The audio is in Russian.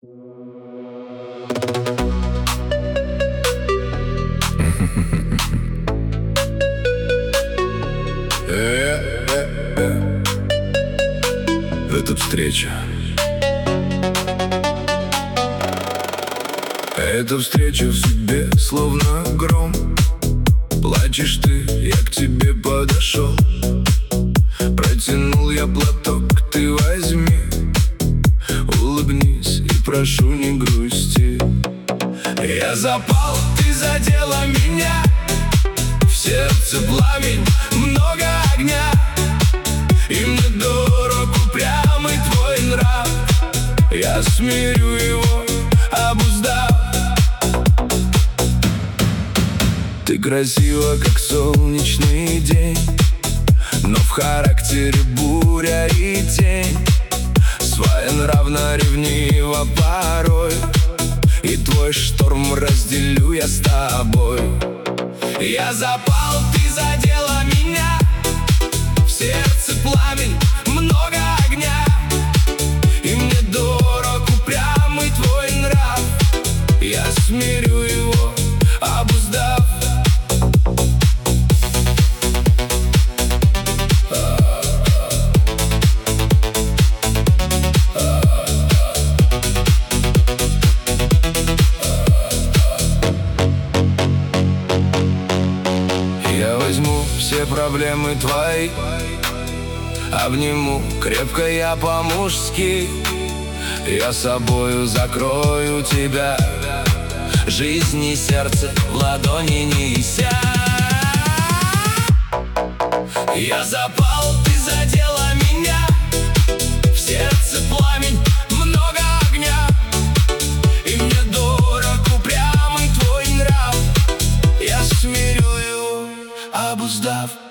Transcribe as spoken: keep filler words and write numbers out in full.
Эта встреча Эта встреча в судьбе словно гром. Плачешь ты, я к тебе подошел. Протянул я платок, ты возьми. Улыбнись и прошу, не грусти. Я запал, ты задела меня. В сердце пламень, много огня. И мне дорог упрямый твой нрав. Я смирю его, обуздав. Ты красива, как солнечный день, но в характере буря и тень. Своенравно, ревниво порой, и твой шторм разделю я с тобой. Я запал, ты задела меня. В сердце пламень, много огня. И мне дорог упрямый твой нрав. Я смирю его, обуздав. Я возьму все проблемы твои, обниму крепко я по-мужски. Я собою закрою тебя. Жизнь и сердце в ладони неся. Я запал, ты задела меня. В сердце пламень, много огня. И мне дорог упрямый твой нрав. Я смирю его, обуздав.